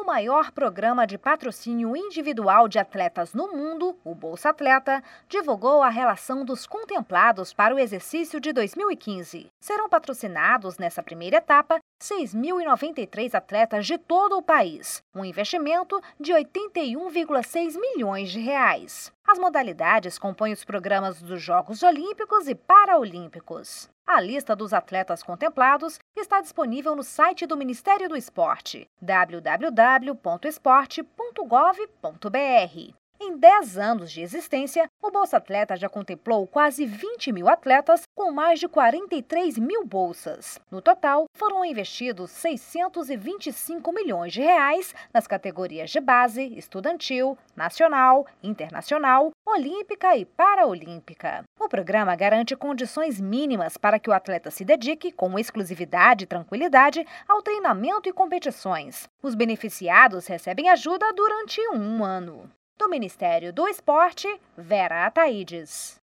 maior programa de patrocínio individual de atletas no mundo, o Bolsa Atleta, divulgou a relação dos contemplados para o exercício de 2015. Serão patrocinados nessa primeira etapa 6.093 atletas de todo o país, um investimento de 81,6 milhões de reais. As modalidades compõem os programas dos Jogos Olímpicos e Paraolímpicos. A lista dos atletas contemplados está disponível no site do Ministério do Esporte, www.esporte.gov.br. Em 10 anos de existência, o Bolsa Atleta já contemplou quase 20 mil atletas com mais de 43 mil bolsas. No total, foram investidos 625 milhões de reais nas categorias de base, estudantil, nacional, internacional, olímpica e paraolímpica. O programa garante condições mínimas para que o atleta se dedique com exclusividade e tranquilidade ao treinamento e competições. Os beneficiados recebem ajuda durante um ano. Do Ministério do Esporte, Vera Ataídes.